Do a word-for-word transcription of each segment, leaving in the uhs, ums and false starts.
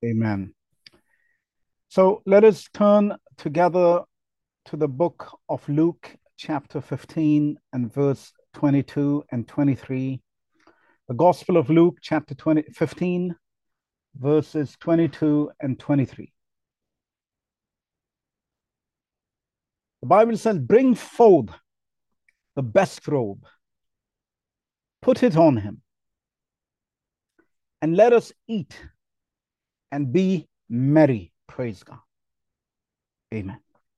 Amen. So let us turn together to the book of Luke, chapter fifteen, and verse twenty-two and twenty-three. The Gospel of Luke, chapter twenty, fifteen, verses twenty-two and twenty-three. The Bible says, "Bring forth the best robe, put it on him, and let us eat and be merry." Praise God. Amen.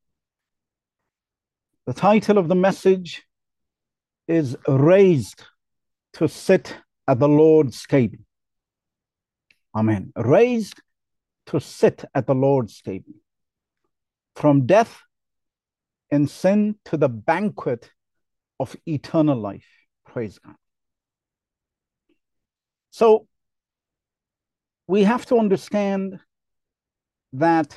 The title of the message is "Raised to Sit at the Lord's Table." Amen. Raised to sit at the Lord's table. From death and sin to the banquet of eternal life. Praise God. So we have to understand that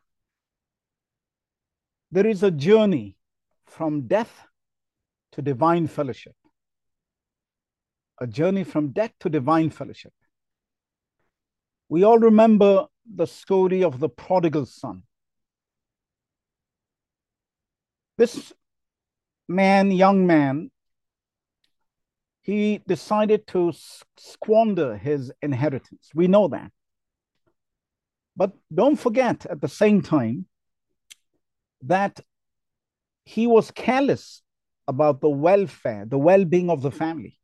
there is a journey from death to divine fellowship. A journey from death to divine fellowship. We all remember the story of the prodigal son. This man, young man, he decided to squander his inheritance. We know that. But don't forget at the same time that he was careless about the welfare, the well-being of the family.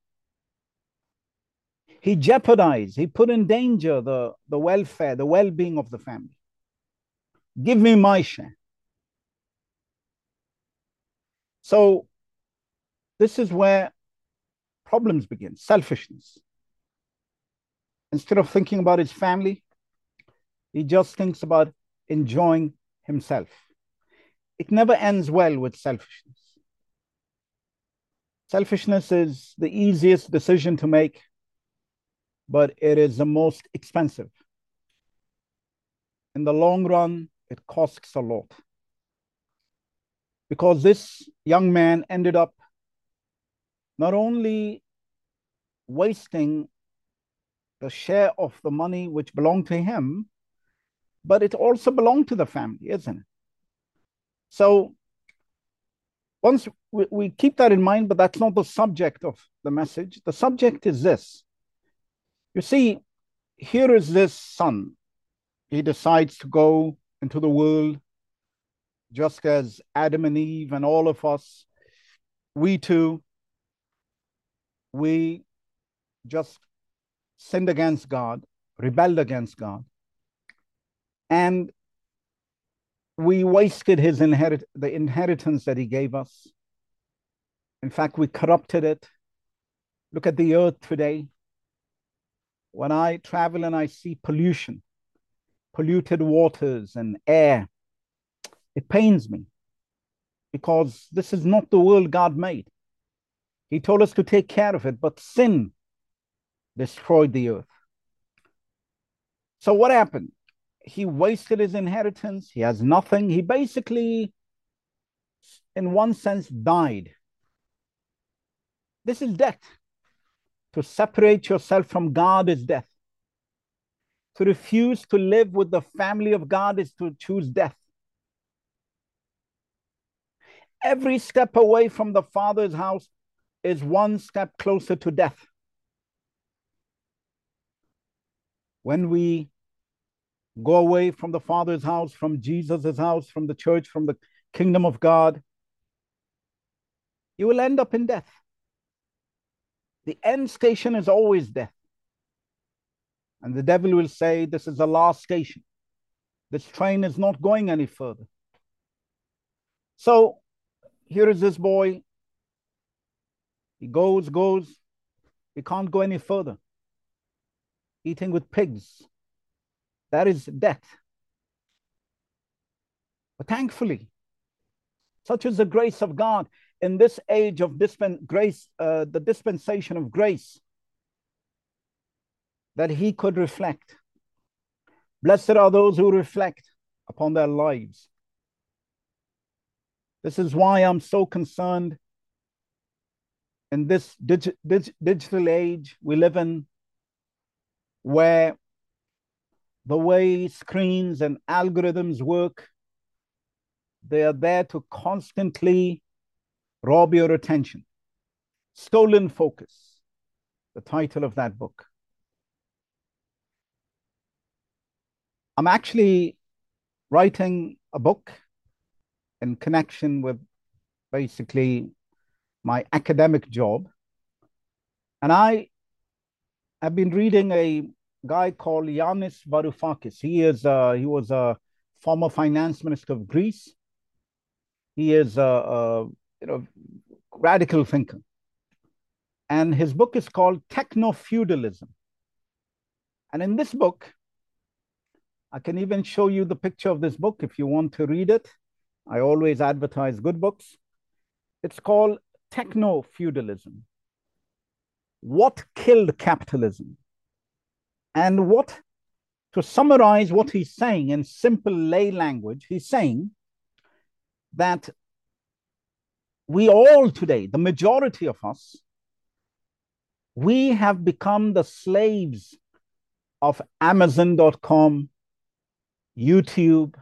He jeopardized, he put in danger the, the welfare, the well-being of the family. Give me my share. So this is where problems begin, selfishness. Instead of thinking about his family, he just thinks about enjoying himself. It never ends well with selfishness. Selfishness is the easiest decision to make, but it is the most expensive. In the long run, it costs a lot. Because this young man ended up not only wasting the share of the money which belonged to him, but it also belonged to the family, isn't it? So once we, we keep that in mind, but that's not the subject of the message. The subject is this. You see, here is this son. He decides to go into the world, just as Adam and Eve and all of us, we too, we just sinned against God, rebelled against God, and we wasted his inherit the inheritance that he gave us. In fact, we corrupted it. Look at the earth today. When I travel and I see pollution, polluted waters and air, it pains me because this is not the world God made. He told us to take care of it, but sin destroyed the earth. So what happened? He wasted his inheritance. He has nothing. He basically, in one sense, died. This is death. To separate yourself from God is death. To refuse to live with the family of God is to choose death. Every step away from the Father's house is one step closer to death. When we go away from the Father's house, from Jesus' house, from the church, from the kingdom of God, you will end up in death. The end station is always death. And the devil will say, this is the last station. This train is not going any further. So here is this boy. He goes, goes. He can't go any further. Eating with pigs. That is death. But thankfully, such is the grace of God in this age of dispen grace, uh, the dispensation of grace, that he could reflect. Blessed are those who reflect upon their lives. This is why I'm so concerned in this dig dig digital age we live in, where the way screens and algorithms work. They are there to constantly rob your attention. Stolen Focus, the title of that book. I'm actually writing a book in connection with basically my academic job. And I have been reading a guy called Yanis Varoufakis. He is uh, he was a former finance minister of Greece. He is a, a you know radical thinker, and his book is called Techno-Feudalism. And in this book, I can even show you the picture of this book if you want to read it. I always advertise good books. It's called Techno-Feudalism. What killed capitalism? And what, to summarize what he's saying in simple lay language, he's saying that we all today, the majority of us, we have become the slaves of Amazon dot com, YouTube,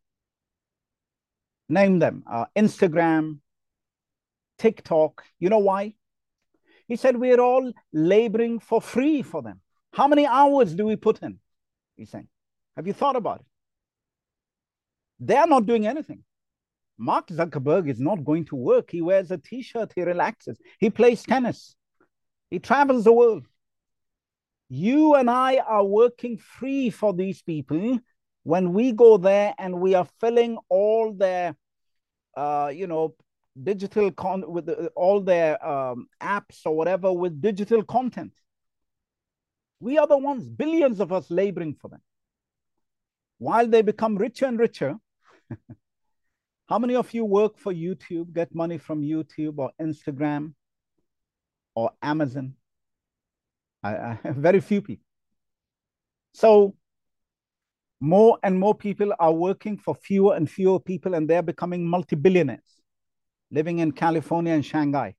name them, uh, Instagram, TikTok. You know why? He said we're all laboring for free for them. How many hours do we put in? He's saying. Have you thought about it? They're not doing anything. Mark Zuckerberg is not going to work. He wears a t-shirt, he relaxes. He plays tennis. He travels the world. You and I are working free for these people when we go there and we are filling all their, uh, you know, digital con with the, all their um, apps or whatever with digital content. We are the ones, billions of us laboring for them. While they become richer and richer, how many of you work for YouTube, get money from YouTube or Instagram or Amazon? I, I, very few people. So more and more people are working for fewer and fewer people, and they're becoming multi-billionaires living in California and Shanghai.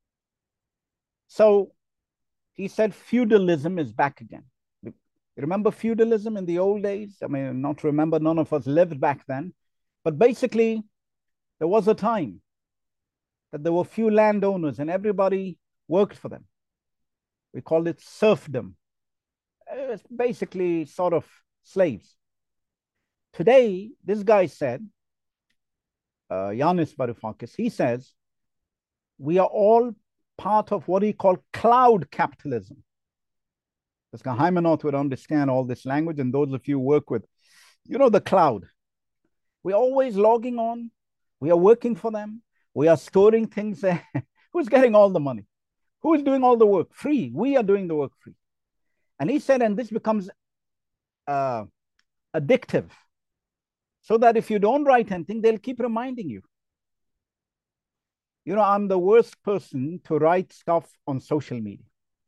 So he said feudalism is back again. You remember feudalism in the old days? I mean, not remember, none of us lived back then. But basically, there was a time that there were few landowners and everybody worked for them. We called it serfdom. It's basically sort of slaves. Today, this guy said, uh, Yanis Varoufakis, he says, we are all part of what he called cloud capitalism. This guy Hymanot would understand all this language, and those of you who work with, you know, the cloud. We're always logging on. We are working for them. We are storing things there. Who's getting all the money? Who is doing all the work? Free. We are doing the work free. And he said, and this becomes uh, addictive, so that if you don't write anything, they'll keep reminding you. You know, I'm the worst person to write stuff on social media.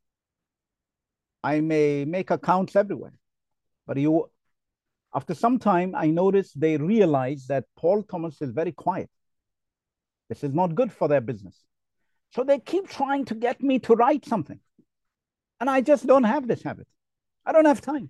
I may make accounts everywhere, but you, after some time, I noticed they realize that Paul Thomas is very quiet. This is not good for their business. So they keep trying to get me to write something. And I just don't have this habit. I don't have time.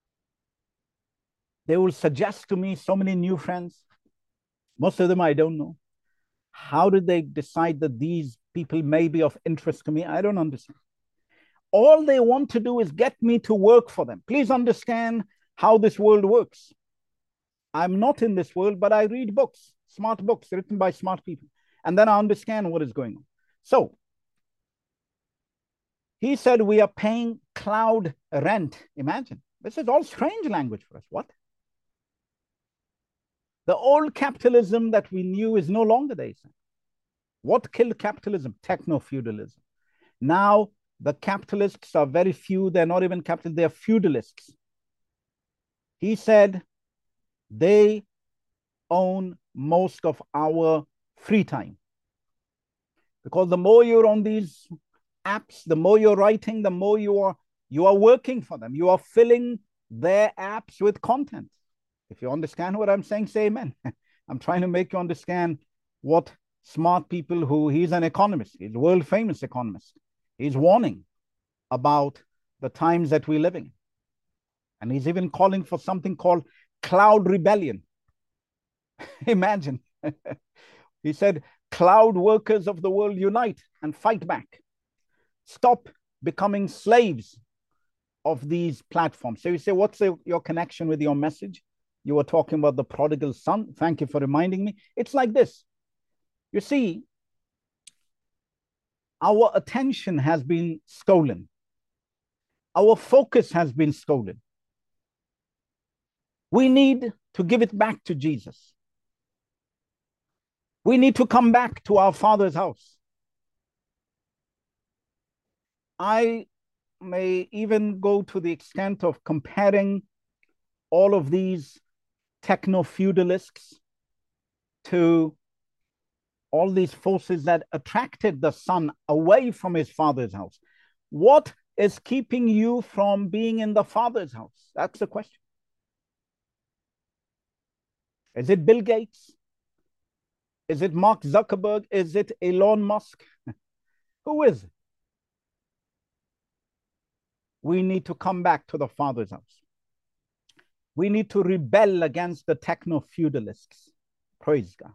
They will suggest to me so many new friends. Most of them I don't know. How did they decide that these people may be of interest to me? I don't understand. All they want to do is get me to work for them. Please understand how this world works. I'm not in this world, but I read books, smart books written by smart people. And then I understand what is going on. So he said we are paying cloud rent. Imagine. This is all strange language for us. What? The old capitalism that we knew is no longer there. What killed capitalism? Techno-feudalism. Now the capitalists are very few. They're not even capitalists. They're feudalists. He said they own most of our free time. Because the more you're on these apps, the more you're writing, the more you are, you are working for them. You are filling their apps with content. If you understand what I'm saying, say amen. I'm trying to make you understand what smart people who, he's an economist, he's a world famous economist. He's warning about the times that we're living in. And he's even calling for something called cloud rebellion. Imagine. He said, cloud workers of the world, unite and fight back. Stop becoming slaves of these platforms. So you say, what's the, your connection with your message? You were talking about the prodigal son. Thank you for reminding me. It's like this. You see, our attention has been stolen. Our focus has been stolen. We need to give it back to Jesus. We need to come back to our Father's house. I may even go to the extent of comparing all of these techno-feudalists to all these forces that attracted the son away from his father's house. What is keeping you from being in the Father's house? That's the question. Is it Bill Gates? Is it Mark Zuckerberg? Is it Elon Musk? Who is it? We need to come back to the Father's house. We need to rebel against the techno-feudalists. Praise God.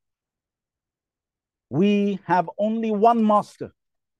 We have only one master.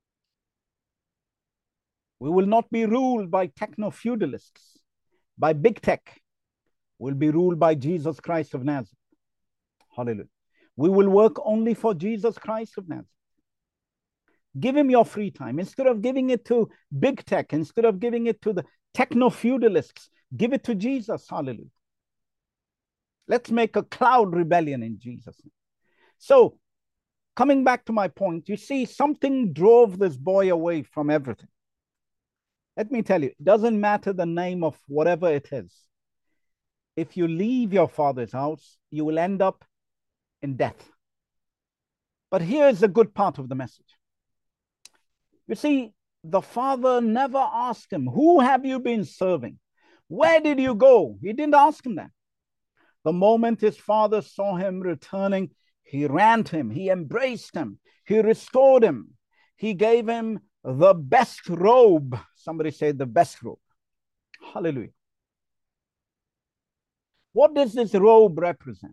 We will not be ruled by techno-feudalists, by big tech. We'll be ruled by Jesus Christ of Nazareth. Hallelujah. We will work only for Jesus Christ of Nazareth. Give him your free time. Instead of giving it to big tech, instead of giving it to the techno-feudalists, give it to Jesus. Hallelujah. Let's make a cloud rebellion in Jesus' name. So, coming back to my point, you see, something drove this boy away from everything. Let me tell you, it doesn't matter the name of whatever it is. If you leave your father's house, you will end up in death. But here's the good part of the message. You see, the father never asked him, who have you been serving? Where did you go? He didn't ask him that. The moment his father saw him returning, he ran to him. He embraced him. He restored him. He gave him the best robe. Somebody say the best robe. Hallelujah. What does this robe represent?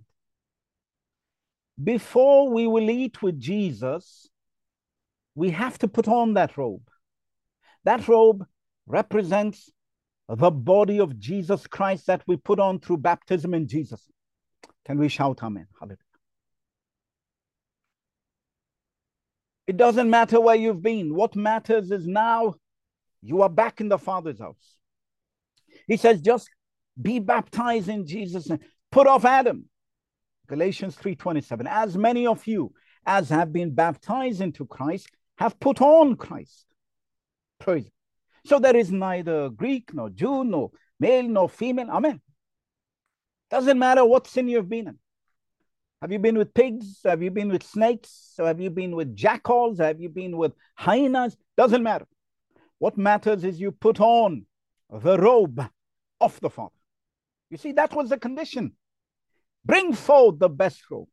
Before we will eat with Jesus, we have to put on that robe. That robe represents the body of Jesus Christ that we put on through baptism in Jesus. Can we shout amen? Hallelujah. It doesn't matter where you've been. What matters is now you are back in the Father's house. He says, just be baptized in Jesus' name. Put off Adam. Galatians three twenty-seven. As many of you as have been baptized into Christ have put on Christ. Praise. So there is neither Greek, nor Jew, nor male, nor female. Amen. Doesn't matter what sin you've been in. Have you been with pigs? Have you been with snakes? Or have you been with jackals? Have you been with hyenas? Doesn't matter. What matters is you put on the robe of the Father. You see, that was the condition. Bring forth the best robe.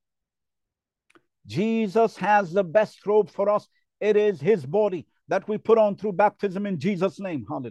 Jesus has the best robe for us. It is his body that we put on through baptism in Jesus' name. Hallelujah.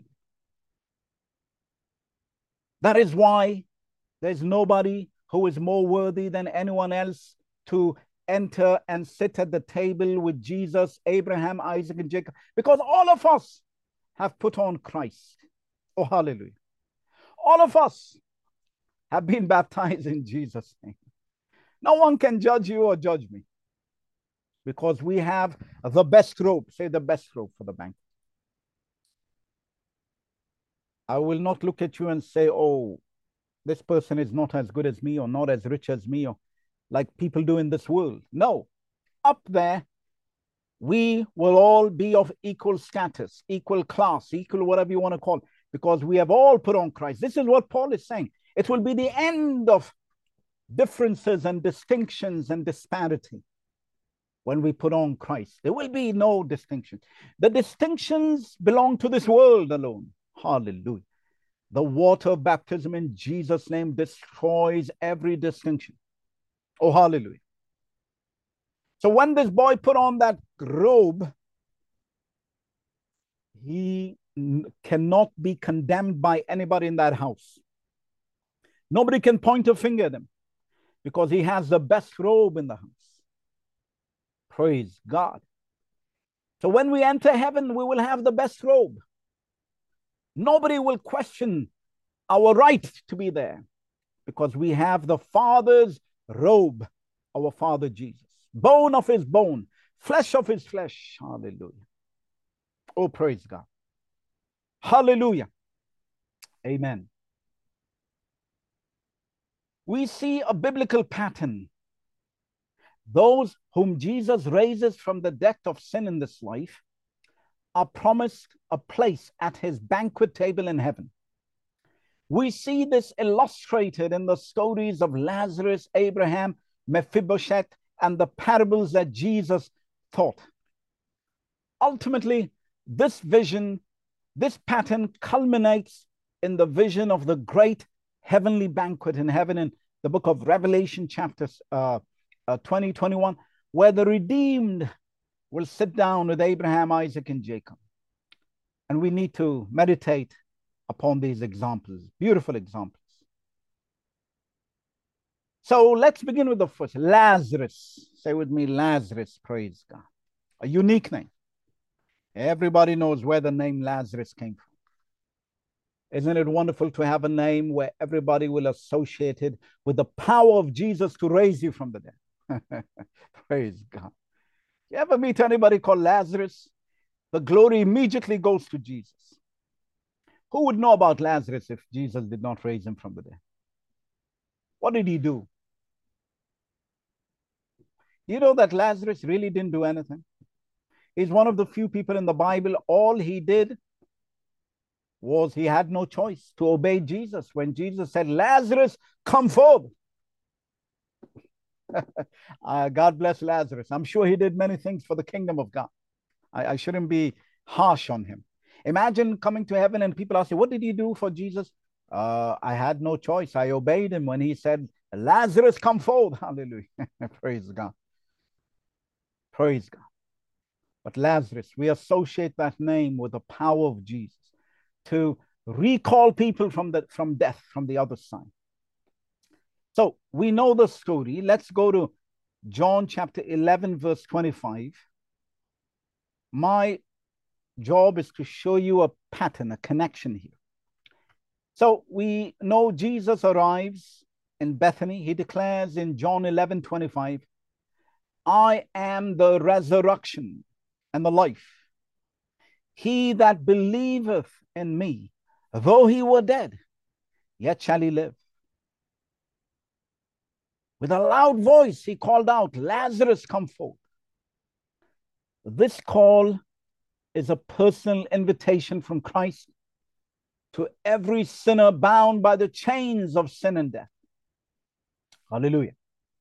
That is why there's nobody who is more worthy than anyone else to enter and sit at the table with Jesus, Abraham, Isaac, and Jacob, because all of us have put on Christ. Oh, hallelujah. All of us have been baptized in Jesus' name. No one can judge you or judge me because we have the best robe. Say the best robe for the banquet. I will not look at you and say, oh, this person is not as good as me or not as rich as me or like people do in this world. No, up there, we will all be of equal status, equal class, equal whatever you want to call it, because we have all put on Christ. This is what Paul is saying. It will be the end of differences and distinctions and disparity when we put on Christ. There will be no distinction. The distinctions belong to this world alone. Hallelujah. The water baptism in Jesus' name destroys every distinction. Oh, hallelujah. So when this boy put on that robe, he cannot be condemned by anybody in that house. Nobody can point a finger at him because he has the best robe in the house. Praise God. So when we enter heaven, we will have the best robe. Nobody will question our right to be there because we have the Father's robe, our Father Jesus. Bone of his bone, flesh of his flesh. Hallelujah. Oh, praise God. Hallelujah. Amen. We see a biblical pattern. Those whom Jesus raises from the death of sin in this life are promised a place at his banquet table in heaven. We see this illustrated in the stories of Lazarus, Abraham, Mephibosheth, and the parables that Jesus taught. Ultimately, this vision, this pattern culminates in the vision of the great heavenly banquet in heaven in the book of Revelation, chapters uh, uh, twenty, twenty-one, where the redeemed will sit down with Abraham, Isaac, and Jacob. And we need to meditate upon these examples, beautiful examples. So let's begin with the first, Lazarus. Say with me, Lazarus, praise God. A unique name. Everybody knows where the name Lazarus came from. Isn't it wonderful to have a name where everybody will associate it with the power of Jesus to raise you from the dead? Praise God. You ever meet anybody called Lazarus? The glory immediately goes to Jesus. Who would know about Lazarus if Jesus did not raise him from the dead? What did he do? You know that Lazarus really didn't do anything. He's one of the few people in the Bible. All he did was he had no choice to obey Jesus. When Jesus said, Lazarus, come forth. uh, God bless Lazarus. I'm sure he did many things for the kingdom of God. I, I shouldn't be harsh on him. Imagine coming to heaven and people ask you, what did you do for Jesus? Uh, I had no choice. I obeyed him when he said, Lazarus, come forth. Hallelujah. Praise God. Praise God. But Lazarus, we associate that name with the power of Jesus to recall people from, the, from death, from the other side. So we know the story. Let's go to John chapter eleven, verse twenty-five. My job is to show you a pattern, a connection here. So we know Jesus arrives in Bethany. He declares in John eleven, twenty-five, I am the resurrection and the life. He that believeth in me, though he were dead, yet shall he live. With a loud voice, he called out, Lazarus, come forth. This call is a personal invitation from Christ to every sinner bound by the chains of sin and death. Hallelujah.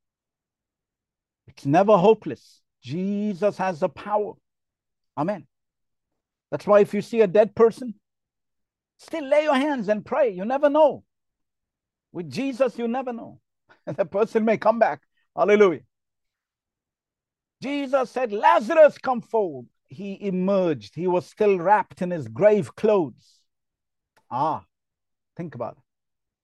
It's never hopeless. Jesus has the power. Amen. That's why if you see a dead person, still lay your hands and pray. You never know. With Jesus, you never know. The person may come back. Hallelujah. Jesus said, Lazarus, come forth. He emerged. He was still wrapped in his grave clothes. Ah, think about it.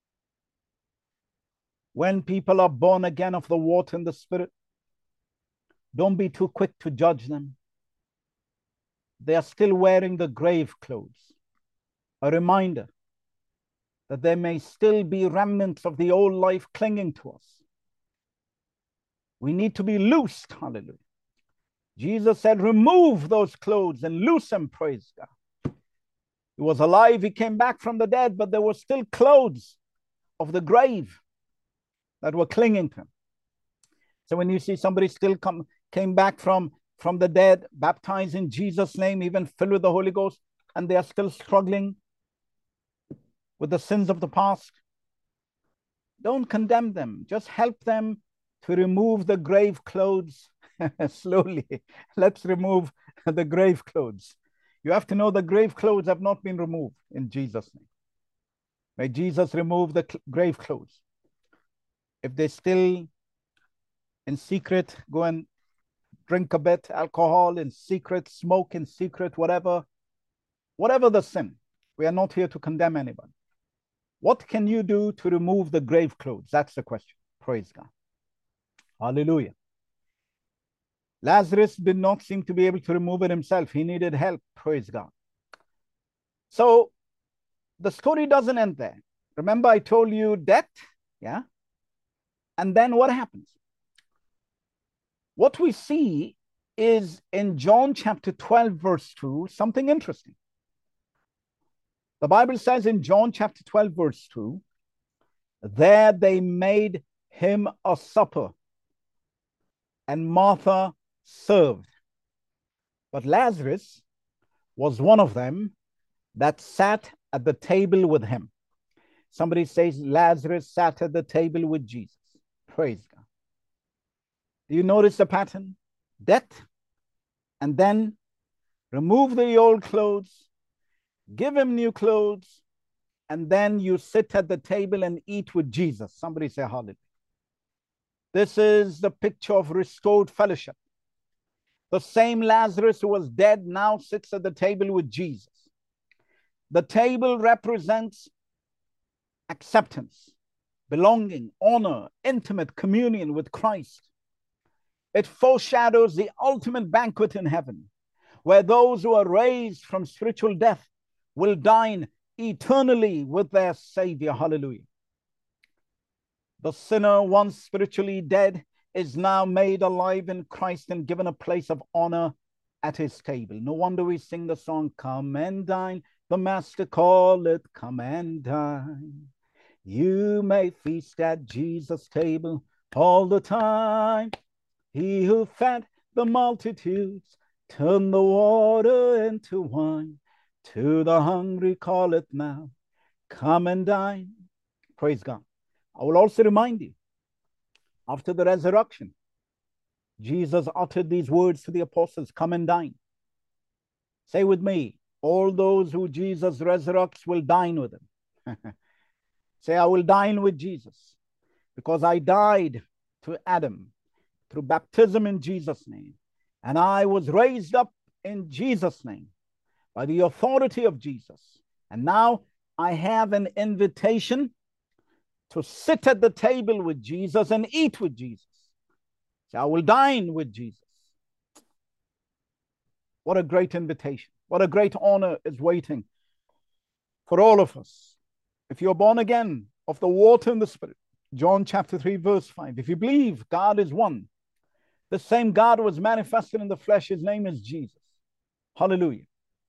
When people are born again of the water and the Spirit, don't be too quick to judge them. They are still wearing the grave clothes. A reminder that there may still be remnants of the old life clinging to us. We need to be loosed. Hallelujah. Jesus said, remove those clothes and loose them, praise God. He was alive. He came back from the dead, but there were still clothes of the grave that were clinging to him. So when you see somebody still come, came back from, from the dead, baptized in Jesus' name, even filled with the Holy Ghost, and they are still struggling with the sins of the past, don't condemn them. Just help them to remove the grave clothes slowly. Let's remove the grave clothes. You have to know the grave clothes have not been removed in Jesus' name. May Jesus remove the grave clothes. If they still in secret go and drink a bit alcohol in secret, smoke in secret, whatever, whatever the sin, we are not here to condemn anybody. What can you do to remove the grave clothes? That's the question. Praise God. Hallelujah. Lazarus did not seem to be able to remove it himself. He needed help. Praise God. So the story doesn't end there. Remember, I told you death, yeah? And then what happens? What we see is in John chapter twelve, verse two, something interesting. The Bible says in John chapter twelve, verse two, there they made him a supper, and Martha served. But Lazarus was one of them that sat at the table with him. Somebody says Lazarus sat at the table with Jesus. Praise God. Do you notice the pattern? Death, and then remove the old clothes, give him new clothes, and then you sit at the table and eat with Jesus. Somebody say hallelujah. This is the picture of restored fellowship. The same Lazarus who was dead now sits at the table with Jesus. The table represents acceptance, belonging, honor, intimate communion with Christ. It foreshadows the ultimate banquet in heaven, where those who are raised from spiritual death will dine eternally with their Savior. Hallelujah. The sinner, once spiritually dead, is now made alive in Christ and given a place of honor at his table. No wonder we sing the song, come and dine. The Master calleth, come and dine. You may feast at Jesus' table all the time. He who fed the multitudes turned the water into wine. To the hungry calleth now, come and dine. Praise God. I will also remind you, after the resurrection, Jesus uttered these words to the apostles, come and dine. Say with me, all those who Jesus resurrects will dine with him. Say, I will dine with Jesus because I died to Adam through baptism in Jesus' name. And I was raised up in Jesus' name by the authority of Jesus. And now I have an invitation to sit at the table with Jesus and eat with Jesus. So I will dine with Jesus. What a great invitation. What a great honor is waiting for all of us. If you're born again of the water and the Spirit, John chapter three, verse five, if you believe God is one, the same God was manifested in the flesh, his name is Jesus. Hallelujah.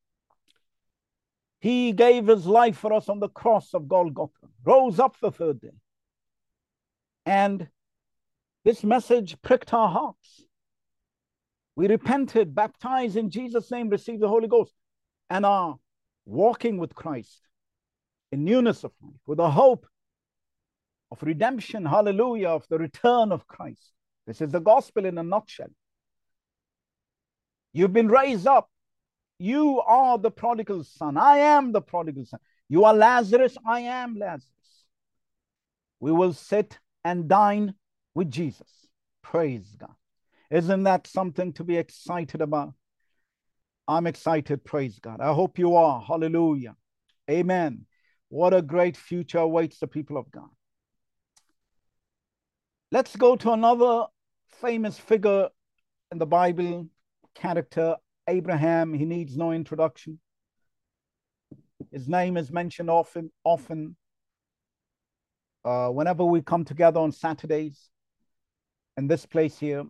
He gave his life for us on the cross of Golgotha, rose up the third day. And this message pricked our hearts. We repented, baptized in Jesus' name, received the Holy Ghost, and are walking with Christ in newness of life, with a hope of redemption, hallelujah, of the return of Christ. This is the gospel in a nutshell. You've been raised up. You are the prodigal son. I am the prodigal son. You are Lazarus. I am Lazarus. We will sit and dine with Jesus. Praise God. Isn't that something to be excited about? I'm excited, praise God. I hope you are. Hallelujah. Amen. What a great future awaits the people of God. Let's go to another famous figure in the Bible, character, Abraham. He needs no introduction. His name is mentioned often, often uh, whenever we come together on Saturdays in this place here.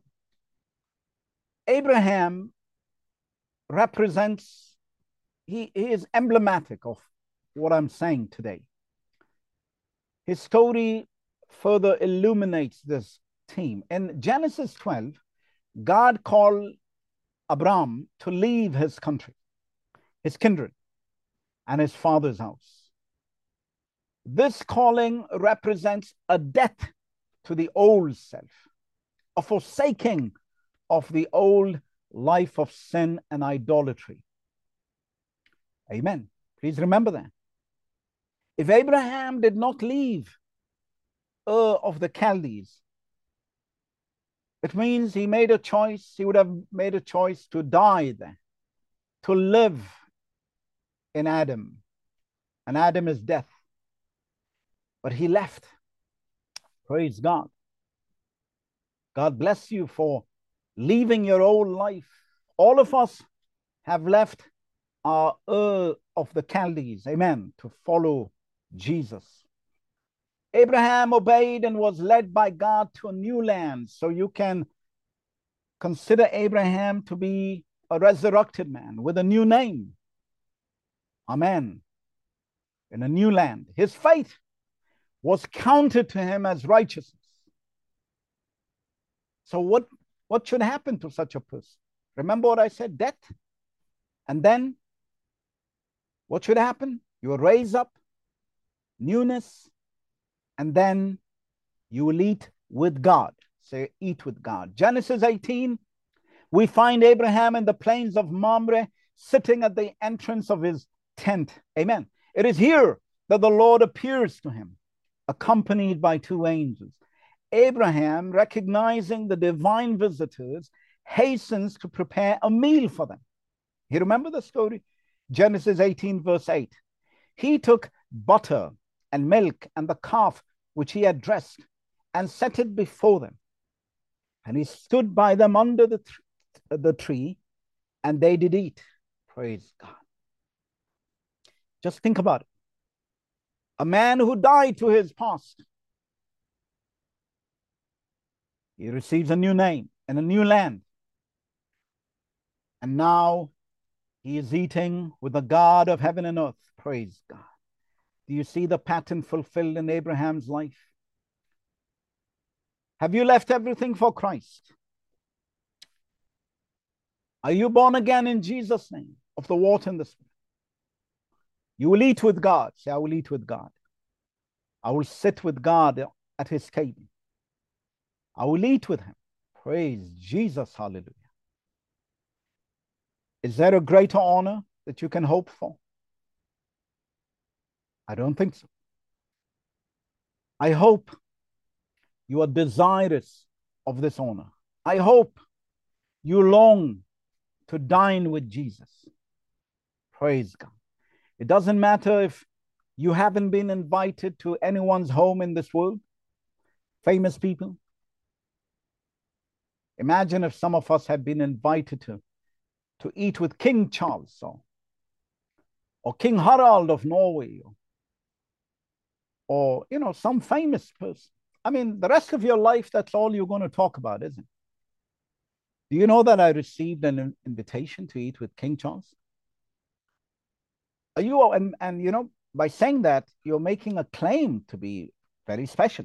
Abraham represents, he, he is emblematic of what I'm saying today. His story further illuminates this theme. In Genesis twelve, God called Abram to leave his country, his kindred, and his father's house. This calling represents a death to the old self, a forsaking of the old life of sin and idolatry. Amen. Please remember that. If Abraham did not leave Ur of the Chaldees, it means he made a choice, he would have made a choice to die there, to live in Adam, and Adam is death. But he left. Praise God. God bless you for leaving your old life. All of us have left our Ur of the Chaldees, amen, to follow Jesus. Abraham obeyed and was led by God to a new land. So you can consider Abraham to be a resurrected man with a new name. Amen. In a new land. His faith was counted to him as righteousness. So what, what should happen to such a person? Remember what I said, death? And then what should happen? You will raise up, newness, and then you will eat with God. Say, eat with God. Genesis eighteen, we find Abraham in the plains of Mamre, sitting at the entrance of his tent. Amen. It is here that the Lord appears to him, accompanied by two angels. Abraham, recognizing the divine visitors, hastens to prepare a meal for them. You remember the story? Genesis eighteen, verse eight. He took butter and milk and the calf which he had dressed and set it before them. And he stood by them under the, th- the tree, and they did eat. Praise God. Just think about it. A man who died to his past. He receives a new name and a new land. And now he is eating with the God of heaven and earth. Praise God. Do you see the pattern fulfilled in Abraham's life? Have you left everything for Christ? Are you born again in Jesus' name, of the water and the Spirit? You will eat with God. Say, I will eat with God. I will sit with God at his table. I will eat with him. Praise Jesus. Hallelujah. Is there a greater honor that you can hope for? I don't think so. I hope you are desirous of this honor. I hope you long to dine with Jesus. Praise God. It doesn't matter if you haven't been invited to anyone's home in this world. Famous people. Imagine if some of us had been invited to, to eat with King Charles or, or King Harald of Norway, or, or, you know, some famous person. I mean, the rest of your life, that's all you're going to talk about, isn't it? Do you know that I received an invitation to eat with King Charles? Are you, and, and you know, by saying that, you're making a claim to be very special.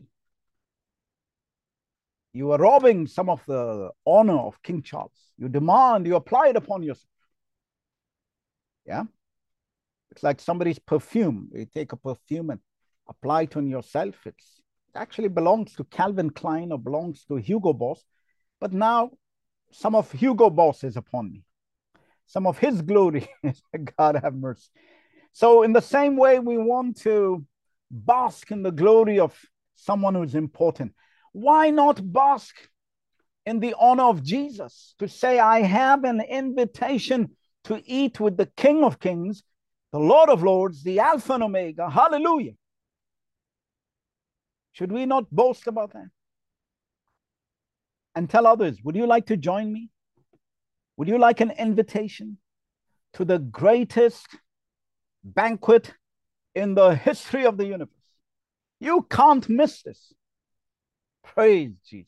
You are robbing some of the honor of King Charles. You demand, you apply it upon yourself. Yeah? It's like somebody's perfume. You take a perfume and apply it on yourself. It's, it actually belongs to Calvin Klein or belongs to Hugo Boss. But now some of Hugo Boss is upon me. Some of his glory, God have mercy. So in the same way, we want to bask in the glory of someone who's important. Why not bask in the honor of Jesus? To say, I have an invitation to eat with the King of Kings, the Lord of Lords, the Alpha and Omega. Hallelujah. Should we not boast about that? And tell others, would you like to join me? Would you like an invitation to the greatest banquet in the history of the universe? You can't miss this. Praise Jesus.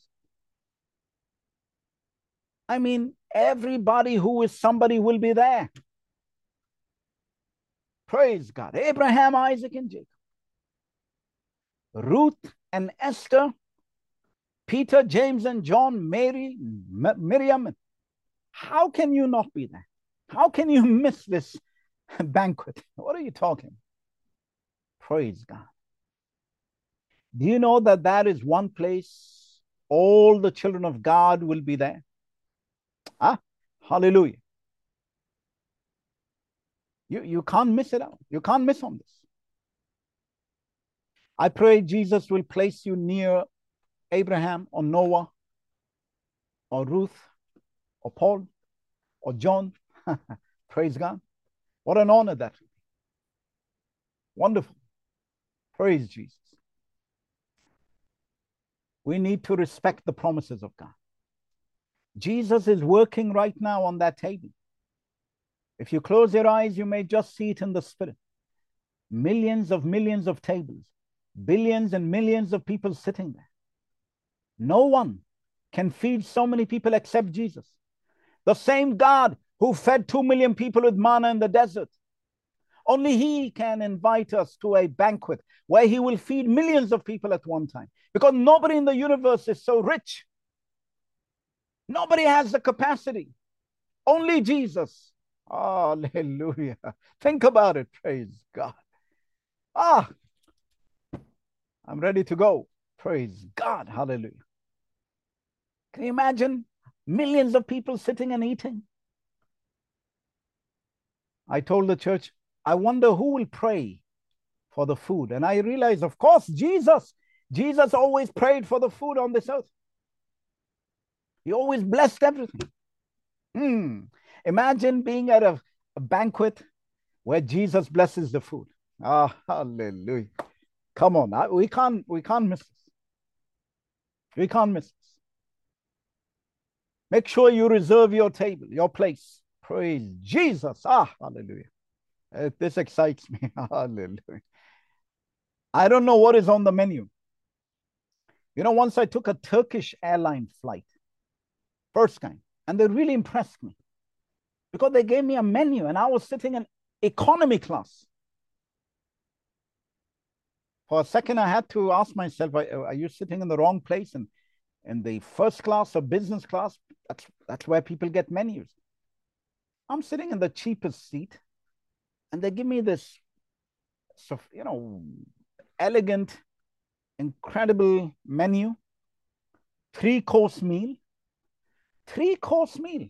I mean, everybody who is somebody will be there. Praise God. Abraham, Isaac, and Jacob. Ruth and Esther. Peter, James, and John. Mary, M- Miriam. How can you not be there? How can you miss this banquet? What are you talking? Praise God. Do you know that that is one place all the children of God will be there? Ah, hallelujah. You, you can't miss it out. You can't miss on this. I pray Jesus will place you near Abraham or Noah or Ruth or Paul or John. Praise God. What an honor that. Wonderful. Praise Jesus. We need to respect the promises of God. Jesus is working right now on that table. If you close your eyes, you may just see it in the spirit. Millions of millions of tables, billions and millions of people sitting there. No one can feed so many people except Jesus. The same God who fed two million people with manna in the desert. Only He can invite us to a banquet where He will feed millions of people at one time. Because nobody in the universe is so rich. Nobody has the capacity. Only Jesus. Hallelujah. Think about it. Praise God. Ah, I'm ready to go. Praise God. Hallelujah. Can you imagine millions of people sitting and eating? I told the church, I wonder who will pray for the food. And I realized, of course, Jesus. Jesus always prayed for the food on this earth. He always blessed everything. Hmm. Imagine being at a, a banquet where Jesus blesses the food. Ah, hallelujah. Come on. I, we can't, we can't miss this. We can't miss this. Make sure you reserve your table, your place. Praise Jesus. Ah, hallelujah. Uh, this excites me. Hallelujah. I don't know what is on the menu. You know, once I took a Turkish airline flight, first kind, and they really impressed me because they gave me a menu and I was sitting in economy class. For a second, I had to ask myself, are you sitting in the wrong place? And in the first class or business class, that's, that's where people get menus. I'm sitting in the cheapest seat and they give me this, you know, elegant, incredible menu, three-course meal, three-course meal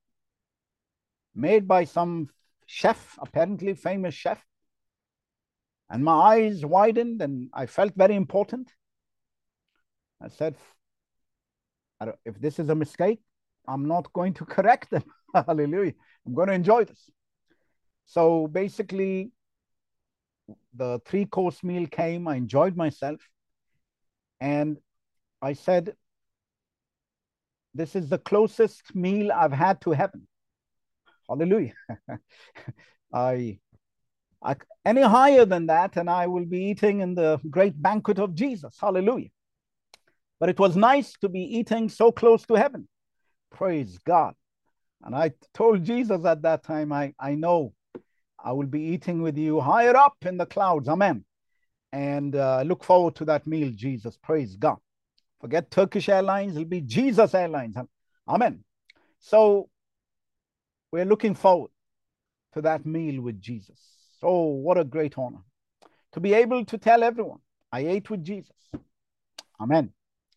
made by some chef, apparently famous chef. And my eyes widened and I felt very important. I said, if this is a mistake, I'm not going to correct them. Hallelujah. I'm going to enjoy this. So basically, the three-course meal came. I enjoyed myself. And I said, this is the closest meal I've had to heaven. Hallelujah. I, I, any higher than that, and I will be eating in the great banquet of Jesus. Hallelujah. But it was nice to be eating so close to heaven. Praise God. And I told Jesus at that time, I, I know I will be eating with you higher up in the clouds. Amen. And I uh, look forward to that meal, Jesus. Praise God. Forget Turkish Airlines. It'll be Jesus Airlines. Amen. So we're looking forward to that meal with Jesus. Oh, what a great honor to be able to tell everyone I ate with Jesus. Amen.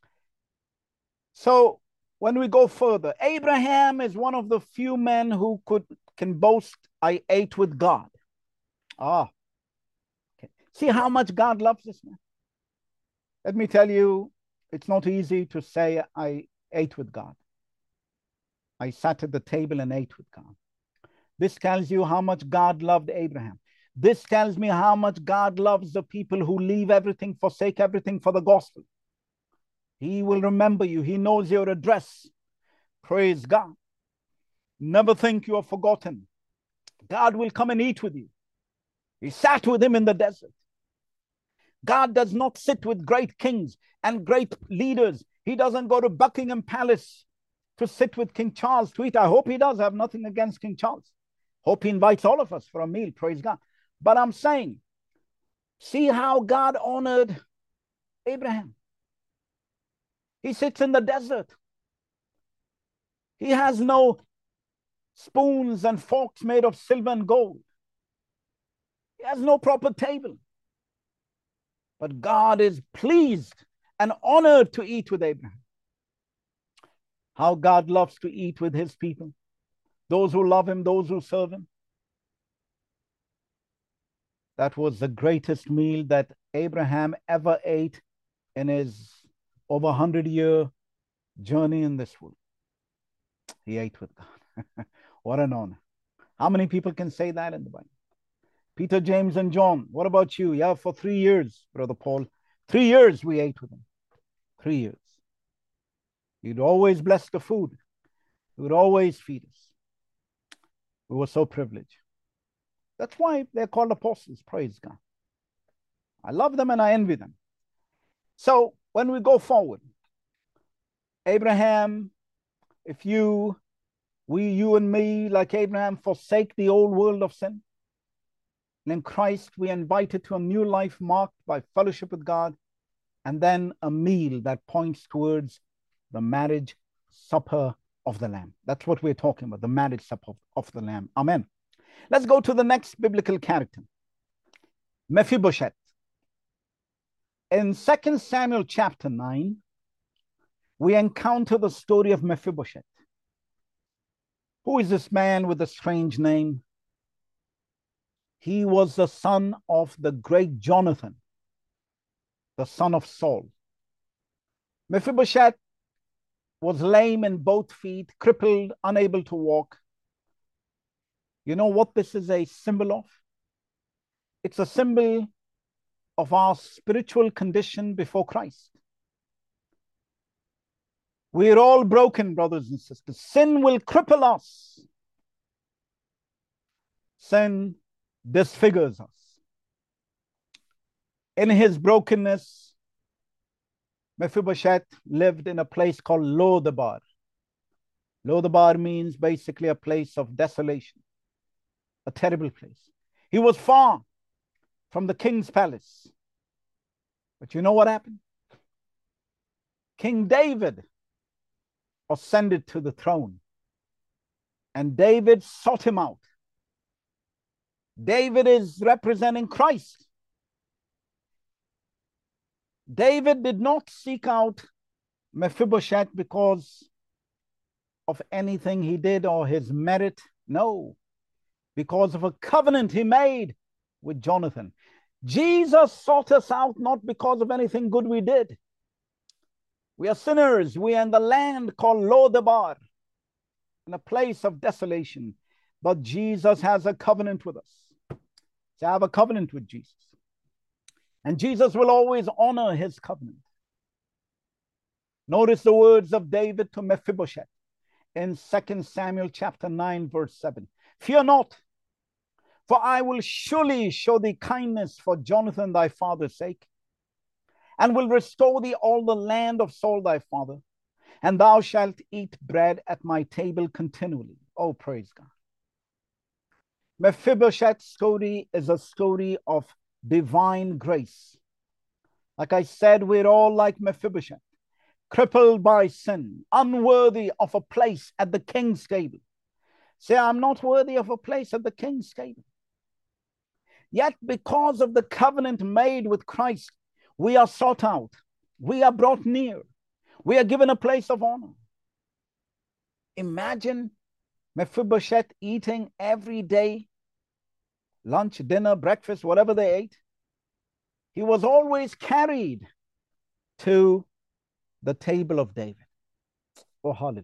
So when we go further, Abraham is one of the few men who could can boast, I ate with God. Ah, okay. See how much God loves this man. Let me tell you, it's not easy to say I ate with God. I sat at the table and ate with God. This tells you how much God loved Abraham. This tells me how much God loves the people who leave everything, forsake everything for the gospel. He will remember you. He knows your address. Praise God. Never think you are forgotten. God will come and eat with you. He sat with him in the desert. God does not sit with great kings and great leaders. He doesn't go to Buckingham Palace to sit with King Charles to eat. I hope he does. I have nothing against King Charles. Hope he invites all of us for a meal. Praise God. But I'm saying, see how God honored Abraham. He sits in the desert. He has no spoons and forks made of silver and gold. He has no proper table. But God is pleased and honored to eat with Abraham. How God loves to eat with his people. Those who love him, those who serve him. That was the greatest meal that Abraham ever ate in his over one hundred year journey in this world. He ate with God. What an honor. How many people can say that in the Bible? Peter, James, and John. What about you? Yeah, for three years, Brother Paul. Three years we ate with him. Three years. He'd always bless the food. He would always feed us. We were so privileged. That's why they're called apostles. Praise God. I love them and I envy them. So when we go forward, Abraham, if you, we, you and me, like Abraham, forsake the old world of sin, and in Christ we are invited to a new life marked by fellowship with God, and then a meal that points towards the marriage supper of the Lamb. That's what we're talking about, the marriage supper of the Lamb. Amen. Let's go to the next biblical character, Mephibosheth. In Second Samuel chapter nine, we encounter the story of Mephibosheth. Who is this man with a strange name? He was the son of the great Jonathan, the son of Saul. Mephibosheth was lame in both feet, crippled, unable to walk. You know what this is a symbol of? It's a symbol of our spiritual condition before Christ. We're all broken, brothers and sisters. Sin will cripple us. Sin disfigures us. In his brokenness, Mephibosheth lived in a place called Lodabar. Lodabar means basically a place of desolation, a terrible place. He was far from the king's palace. But you know what happened? King David ascended to the throne, and David sought him out. David is representing Christ. David did not seek out Mephibosheth because of anything he did or his merit. No, because of a covenant he made with Jonathan. Jesus sought us out not because of anything good we did. We are sinners. We are in the land called Lodabar, in a place of desolation. But Jesus has a covenant with us. So I have a covenant with Jesus. And Jesus will always honor his covenant. Notice the words of David to Mephibosheth in Second Samuel chapter nine, verse seven. Fear not, for I will surely show thee kindness for Jonathan thy father's sake, and will restore thee all the land of Saul thy father, and thou shalt eat bread at my table continually. Oh, praise God. Mephibosheth's story is a story of divine grace. Like I said, we're all like Mephibosheth, crippled by sin, unworthy of a place at the king's table. Say, I'm not worthy of a place at the king's table. Yet because of the covenant made with Christ, we are sought out. We are brought near. We are given a place of honor. Imagine Mephibosheth eating every day, lunch, dinner, breakfast, whatever they ate. He was always carried to the table of David. Oh, hallelujah.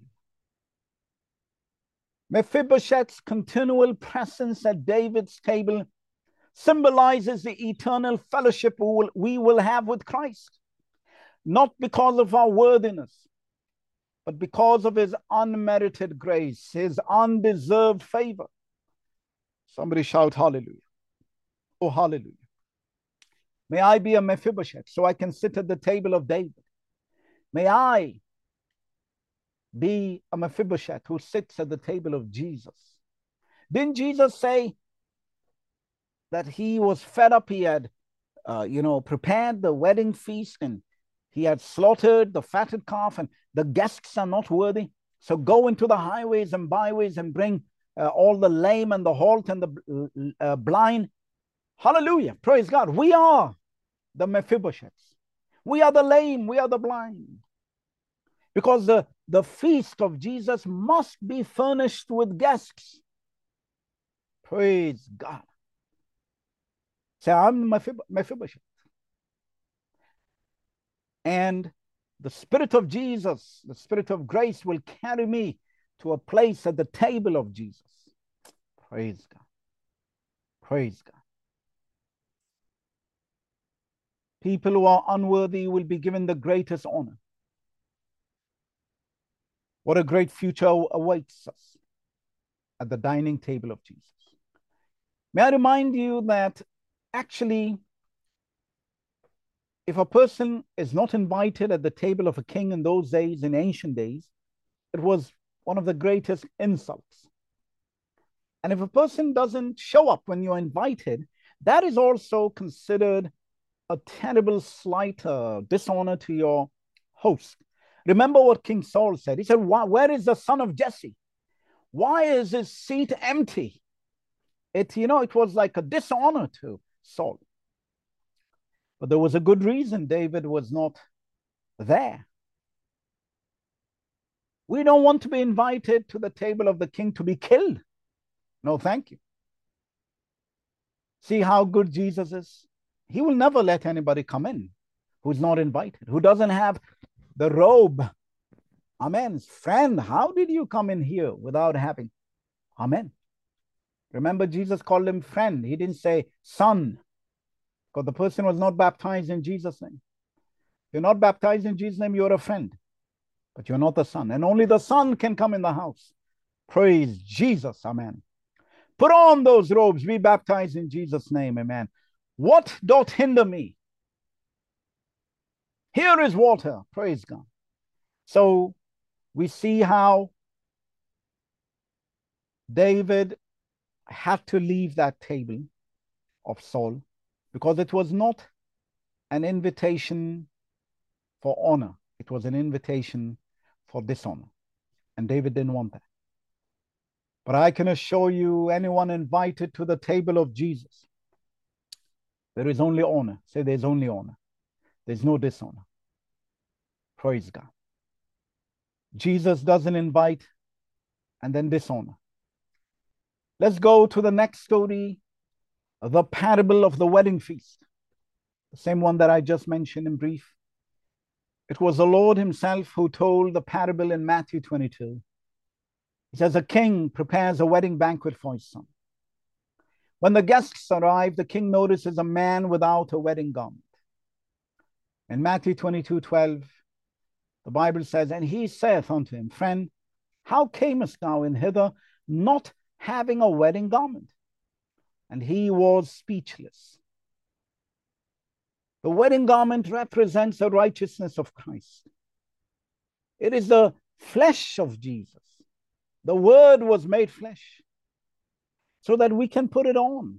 Mephibosheth's continual presence at David's table symbolizes the eternal fellowship we will, we will have with Christ, not because of our worthiness, but because of his unmerited grace, his undeserved favor. Somebody shout hallelujah. Oh, hallelujah. May I be a Mephibosheth so I can sit at the table of David. May I be a Mephibosheth who sits at the table of Jesus. Didn't Jesus say that he was fed up? He had, uh, you know, prepared the wedding feast, and he had slaughtered the fatted calf, and the guests are not worthy. So go into the highways and byways and bring uh, all the lame and the halt and the uh, blind. Hallelujah. Praise God. We are the Mephibosheths. We are the lame. We are the blind. Because the, the feast of Jesus must be furnished with guests. Praise God. Say, I'm Mephibosheth. And the Spirit of Jesus, the Spirit of grace will carry me to a place at the table of Jesus. Praise God. Praise God. People who are unworthy will be given the greatest honor. What a great future awaits us at the dining table of Jesus. May I remind you that actually, if a person is not invited at the table of a king in those days, in ancient days, it was one of the greatest insults. And if a person doesn't show up when you're invited, that is also considered a terrible slight, uh, dishonor to your host. Remember what King Saul said. He said, where is the son of Jesse? Why is his seat empty? It, you know, it was like a dishonor to Saul. But there was a good reason David was not there. We don't want to be invited to the table of the king to be killed. No, thank you. See how good Jesus is? He will never let anybody come in who's not invited, who doesn't have the robe. Amen. Friend, how did you come in here without having? Amen. Remember, Jesus called him friend. He didn't say son, because the person was not baptized in Jesus' name. If you're not baptized in Jesus' name, you're a friend, but you're not the son. And only the son can come in the house. Praise Jesus. Amen. Put on those robes. Be baptized in Jesus' name. Amen. What doth hinder me? Here is water. Praise God. So we see how David had to leave that table of Saul because it was not an invitation for honor. It was an invitation for dishonor. And David didn't want that. But I can assure you, anyone invited to the table of Jesus, there is only honor. Say, there's only honor. There's no dishonor. Praise God. Jesus doesn't invite and then dishonor. Let's go to the next story, the parable of the wedding feast. The same one that I just mentioned in brief. It was the Lord himself who told the parable in Matthew twenty-two. He says, a king prepares a wedding banquet for his son. When the guests arrive, the king notices a man without a wedding garment. In Matthew twenty-two twelve, the Bible says, and he saith unto him, friend, how camest thou in hither, not having a wedding garment? And he was speechless. The wedding garment represents the righteousness of Christ. It is the flesh of Jesus. The word was made flesh so that we can put it on.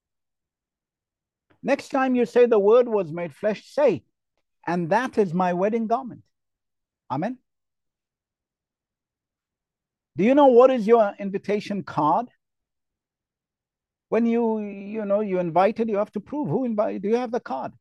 Next time you say the word was made flesh, say, and that is my wedding garment. Amen. Do you know what is your invitation card? When you, you know, you invited, you have to prove who invited. Do you have the card?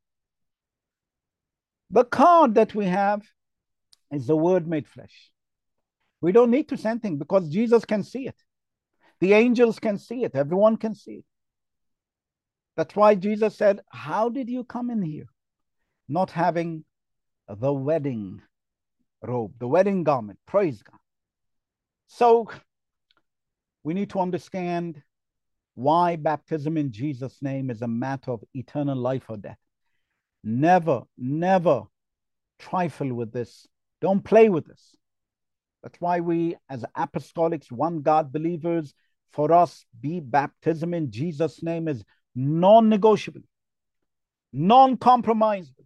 The card that we have is the word made flesh. We don't need to say anything because Jesus can see it. The angels can see it. Everyone can see it. That's why Jesus said, how did you come in here? Not having the wedding robe, the wedding garment. Praise God. So we need to understand why baptism in Jesus' name is a matter of eternal life or death. Never, never trifle with this. Don't play with this. That's why we, as apostolics, one God believers, for us, be baptism in Jesus' name is non-negotiable, non-compromisable.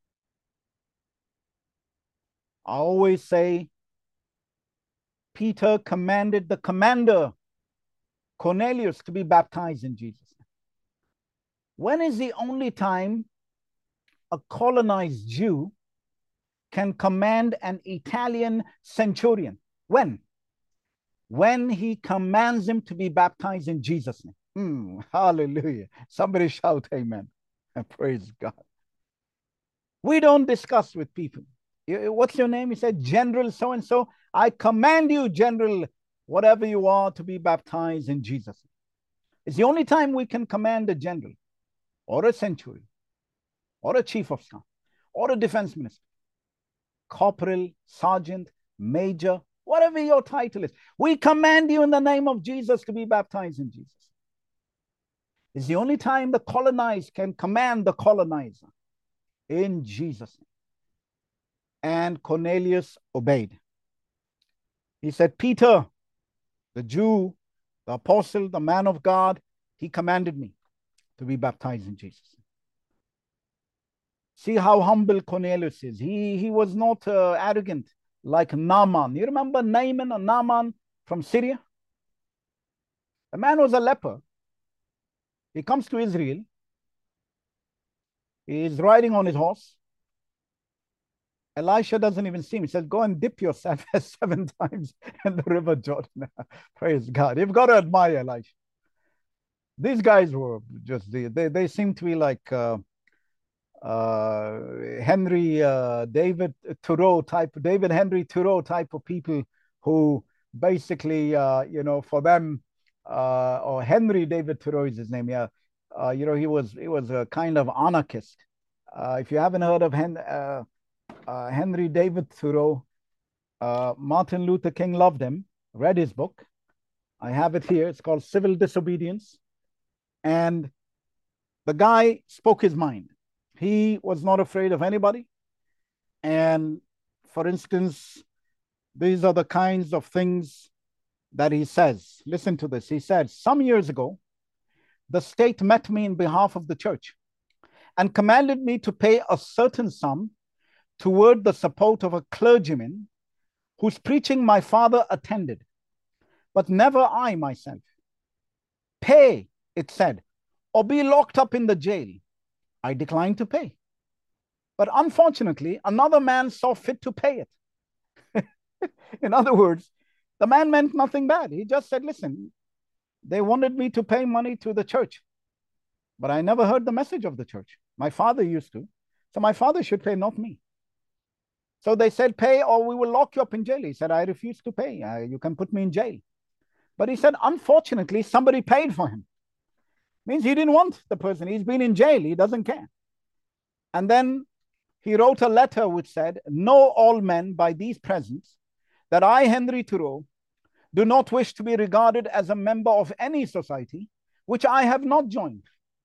I always say, Peter commanded the commander, Cornelius, to be baptized in Jesus' name. When is the only time a colonized Jew can command an Italian centurion? When? When he commands him to be baptized in Jesus' name. Mm, hallelujah. Somebody shout amen. Praise God. We don't discuss with people. What's your name? He said, General so-and-so. I command you, General, whatever you are, to be baptized in Jesus' name. It's the only time we can command a general or a centurion or a chief of staff or a defense minister, corporal, sergeant, major, whatever your title is. We command you in the name of Jesus to be baptized in Jesus. It's the only time the colonized can command the colonizer. in Jesus' name. And Cornelius obeyed. He said, Peter, the Jew, the apostle, the man of God, he commanded me to be baptized in Jesus' name. See how humble Cornelius is. He, he was not uh, arrogant like Naaman. You remember Naaman or Naaman from Syria? The man was a leper. He comes to Israel. He is riding on his horse. Elisha doesn't even see him. He says, go and dip yourself seven times in the river Jordan. Praise God. You've got to admire Elisha. These guys were just, they, they, they seem to be like uh, uh, Henry uh, David Thoreau type, David Henry Thoreau type of people who basically, uh, you know, for them, uh, or Henry David Thoreau is his name, yeah. Uh, you know, he was, he was a kind of anarchist. Uh, if you haven't heard of Hen uh, Uh, Henry David Thoreau, uh, Martin Luther King loved him, read his book. I have it here. It's called Civil Disobedience. And the guy spoke his mind. He was not afraid of anybody. And for instance, these are the kinds of things that he says. Listen to this. He said, some years ago, the state met me in behalf of the church and commanded me to pay a certain sum toward the support of a clergyman whose preaching my father attended, but never I myself. Pay, it said, or be locked up in the jail. I declined to pay. But unfortunately, another man saw fit to pay it. In other words, the man meant nothing bad. He just said, listen, they wanted me to pay money to the church, but I never heard the message of the church. My father used to. So my father should pay, not me. So they said, pay or we will lock you up in jail. He said, I refuse to pay. Uh, you can put me in jail. But he said, unfortunately, somebody paid for him. Means he didn't want the person. He's been in jail. He doesn't care. And then he wrote a letter which said, know all men by these presents that I, Henry Thoreau, do not wish to be regarded as a member of any society which I have not joined.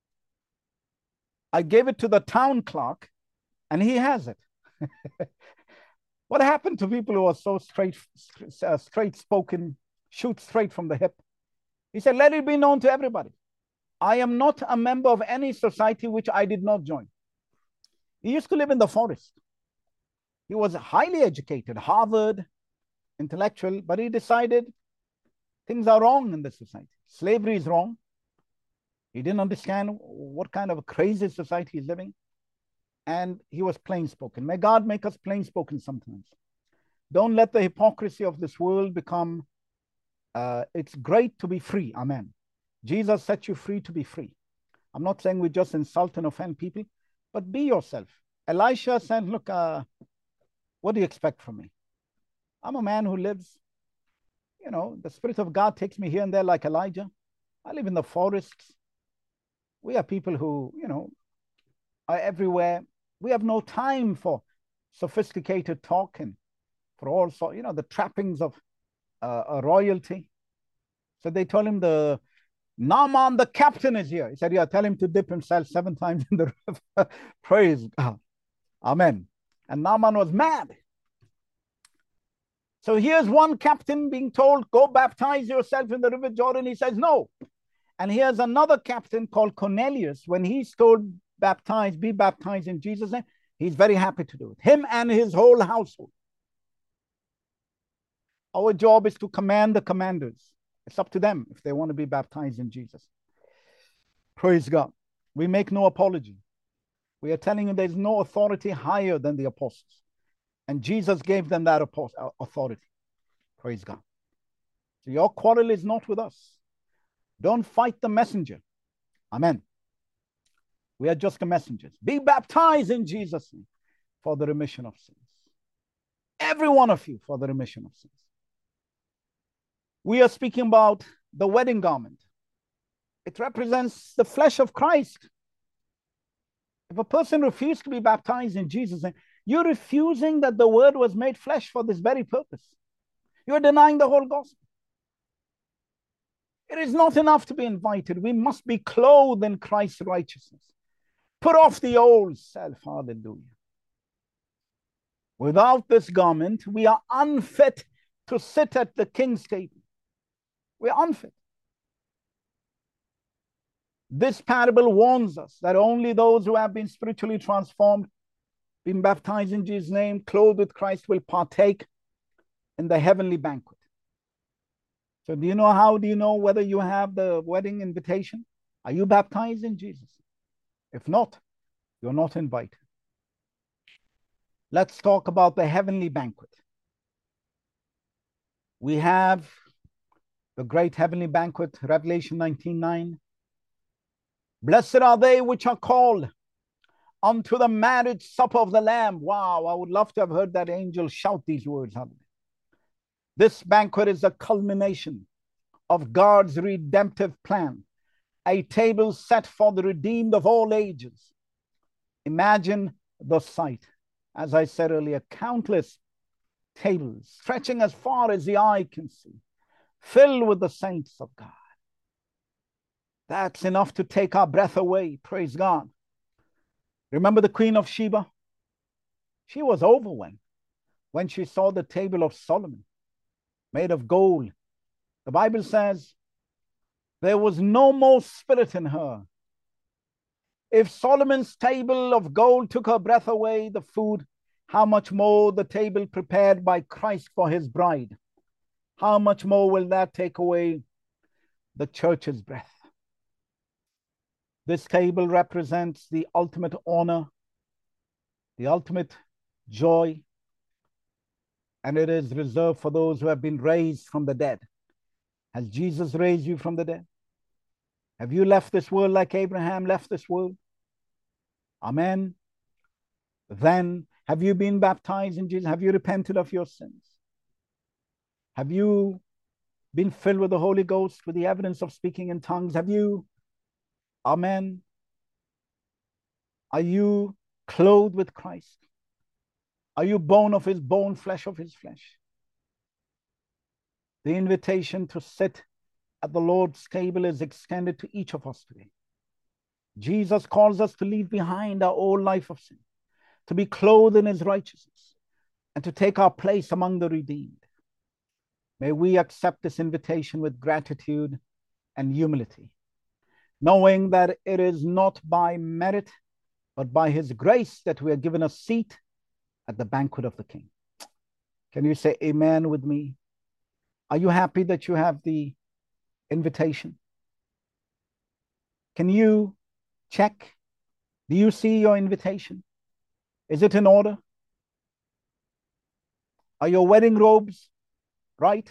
I gave it to the town clerk and he has it. What happened to people who are so straight, uh, straight spoken, shoot straight from the hip? He said, let it be known to everybody. I am not a member of any society which I did not join. He used to live in the forest. He was highly educated, Harvard, intellectual, but he decided things are wrong in this society. Slavery is wrong. He didn't understand what kind of a crazy society he's living. And he was plain spoken. May God make us plain spoken sometimes. Don't let the hypocrisy of this world become, uh, it's great to be free. Amen. Jesus set you free to be free. I'm not saying we just insult and offend people, but be yourself. Elisha said, look, uh, what do you expect from me? I'm a man who lives, you know, the Spirit of God takes me here and there like Elijah. I live in the forests. We are people who, you know, are everywhere. We have no time for sophisticated talk and for all sorts, you know, the trappings of uh, a royalty. So they told him the Naaman, the captain, is here. He said, yeah, tell him to dip himself seven times in the river. Praise God. Amen. And Naaman was mad. So here's one captain being told, go baptize yourself in the river Jordan. He says, no. And here's another captain called Cornelius. When he's told, baptize, be baptized in Jesus' name, he's very happy to do it. Him and his whole household. Our job is to command the commanders. It's up to them if they want to be baptized in Jesus. Praise God. We make no apology. We are telling you there's no authority higher than the apostles. And Jesus gave them that authority. Praise God. So your quarrel is not with us. Don't fight the messenger. Amen. We are just the messengers. Be baptized in Jesus' name for the remission of sins. Every one of you for the remission of sins. We are speaking about the wedding garment. It represents the flesh of Christ. If a person refuses to be baptized in Jesus' name, you're refusing that the word was made flesh for this very purpose. You're denying the whole gospel. It is not enough to be invited. We must be clothed in Christ's righteousness. Put off the old self. Hallelujah. Without this garment, we are unfit to sit at the king's table. We are unfit. This parable warns us that only those who have been spiritually transformed, been baptized in Jesus' name, clothed with Christ, will partake in the heavenly banquet. So do you know how do you know whether you have the wedding invitation? Are you baptized in Jesus? If not, you're not invited. Let's talk about the heavenly banquet. We have the great heavenly banquet, Revelation nineteen nine. Blessed are they which are called unto the marriage supper of the Lamb. Wow, I would love to have heard that angel shout these words. This banquet is a culmination of God's redemptive plan, a table set for the redeemed of all ages. Imagine the sight. As I said earlier, countless tables stretching as far as the eye can see, filled with the saints of God. That's enough to take our breath away. Praise God. Remember the Queen of Sheba? She was overwhelmed when she saw the table of Solomon made of gold. The Bible says there was no more spirit in her. If Solomon's table of gold took her breath away, the food, how much more the table prepared by Christ for his bride? How much more will that take away the church's breath? This table represents the ultimate honor, the ultimate joy, and it is reserved for those who have been raised from the dead. Has Jesus raised you from the dead? Have you left this world like Abraham left this world? Amen. Then, have you been baptized in Jesus? Have you repented of your sins? Have you been filled with the Holy Ghost with the evidence of speaking in tongues? Have you, amen, are you clothed with Christ? Are you bone of his bone, flesh of his flesh? The invitation to sit at the Lord's table is extended to each of us today. Jesus calls us to leave behind our old life of sin, to be clothed in his righteousness, and to take our place among the redeemed. May we accept this invitation with gratitude and humility, knowing that it is not by merit, but by his grace that we are given a seat at the banquet of the King. Can you say amen with me? Are you happy that you have the invitation? Can you check? Do you see your invitation? Is it in order? Are your wedding robes right?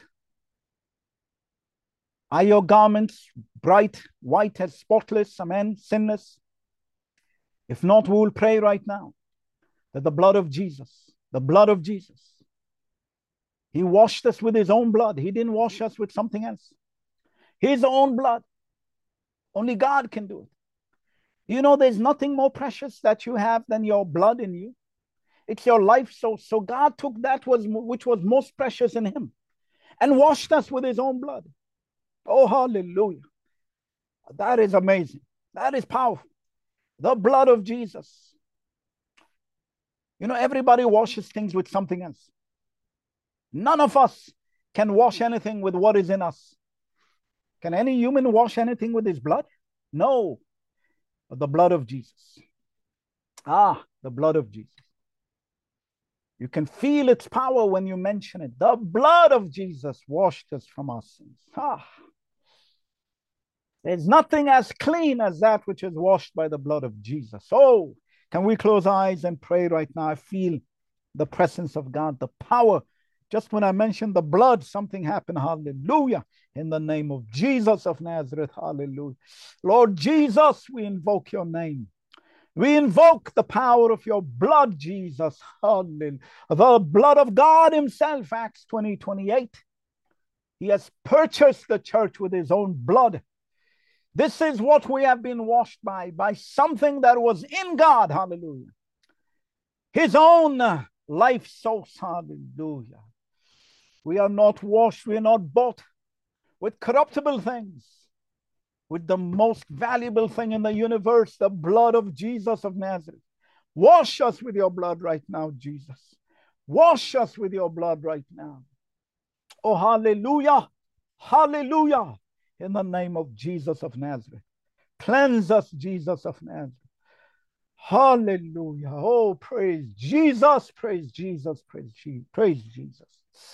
Are your garments bright, white as spotless, amen, sinless? If not, we will pray right now that the blood of Jesus, the blood of Jesus, he washed us with his own blood. He didn't wash us with something else. His own blood. Only God can do it. You know, there's nothing more precious that you have than your blood in you. It's your life. So, so God took that was which was most precious in him and washed us with his own blood. Oh, hallelujah. That is amazing. That is powerful. The blood of Jesus. You know, everybody washes things with something else. None of us can wash anything with what is in us. Can any human wash anything with his blood? No. But the blood of Jesus. Ah, the blood of Jesus. You can feel its power when you mention it. The blood of Jesus washed us from our sins. Ah. There's nothing as clean as that which is washed by the blood of Jesus. Oh, can we close our eyes and pray right now? I feel the presence of God, the power. Just when I mentioned the blood, something happened. Hallelujah. In the name of Jesus of Nazareth. Hallelujah. Lord Jesus, we invoke your name. We invoke the power of your blood, Jesus. Hallelujah. The blood of God himself, Acts twenty, twenty-eight. He has purchased the church with his own blood. This is what we have been washed by, by something that was in God. Hallelujah. His own life source. Hallelujah. We are not washed. We are not bought with corruptible things. with the most valuable thing in the universe, the blood of Jesus of Nazareth. Wash us with your blood right now, Jesus. Wash us with your blood right now. Oh, hallelujah. Hallelujah. In the name of Jesus of Nazareth. Cleanse us, Jesus of Nazareth. Hallelujah. Oh, praise Jesus. Praise Jesus. Praise Jesus. Praise Jesus.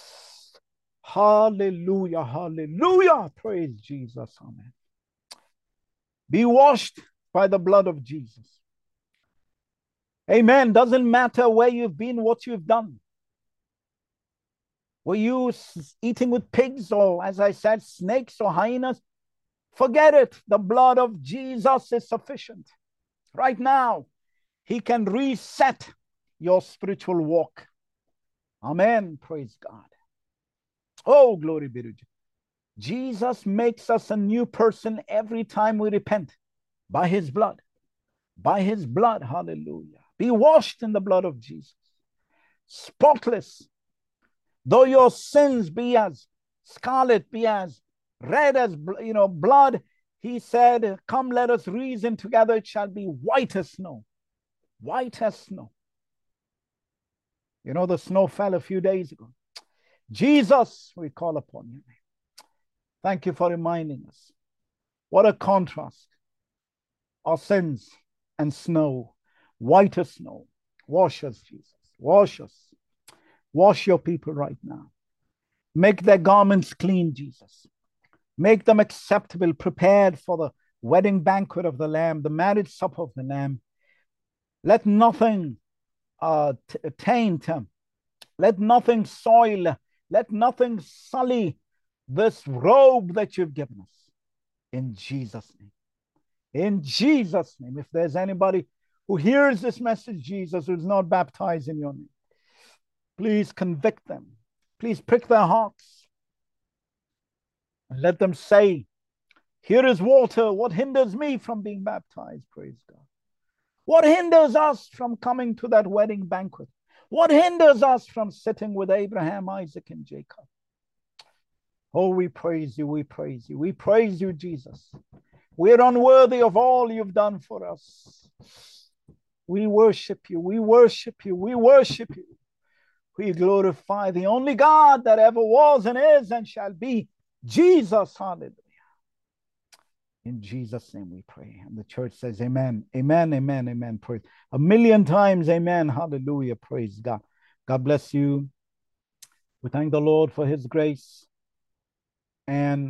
Hallelujah. Hallelujah. Praise Jesus. Amen. Be washed by the blood of Jesus. Amen. Doesn't matter where you've been, what you've done. Were you eating with pigs or, as I said, snakes or hyenas? Forget it. The blood of Jesus is sufficient. Right now, he can reset your spiritual walk. Amen. Praise God. Oh, glory be to Jesus. Jesus makes us a new person every time we repent by his blood. By his blood. Hallelujah. Be washed in the blood of Jesus. Spotless. Though your sins be as scarlet, be as red as, you know, blood, he said, come, let us reason together. It shall be white as snow. White as snow. You know, the snow fell a few days ago. Jesus, we call upon you. Thank you for reminding us. What a contrast. Our sins and snow. White as snow. Wash us, Jesus. Wash us. Wash your people right now. Make their garments clean, Jesus. Make them acceptable, prepared for the wedding banquet of the Lamb, the marriage supper of the Lamb. Let nothing uh, t- taint them. Let nothing soil. Let nothing sully this robe that you've given us. In Jesus' name. In Jesus' name. If there's anybody who hears this message, Jesus, who's not baptized in your name, please convict them. Please prick their hearts. And let them say, here is water. What hinders me from being baptized? Praise God. What hinders us from coming to that wedding banquet? What hinders us from sitting with Abraham, Isaac, and Jacob? Oh, we praise you. We praise you. We praise you, Jesus. We're unworthy of all you've done for us. We worship you. We worship you. We worship you. We glorify the only God that ever was and is and shall be, Jesus. Hallelujah. In Jesus' name we pray. And the church says amen. Amen, amen, amen. Praise. A million times amen. Hallelujah. Praise God. God bless you. We thank the Lord for his grace. And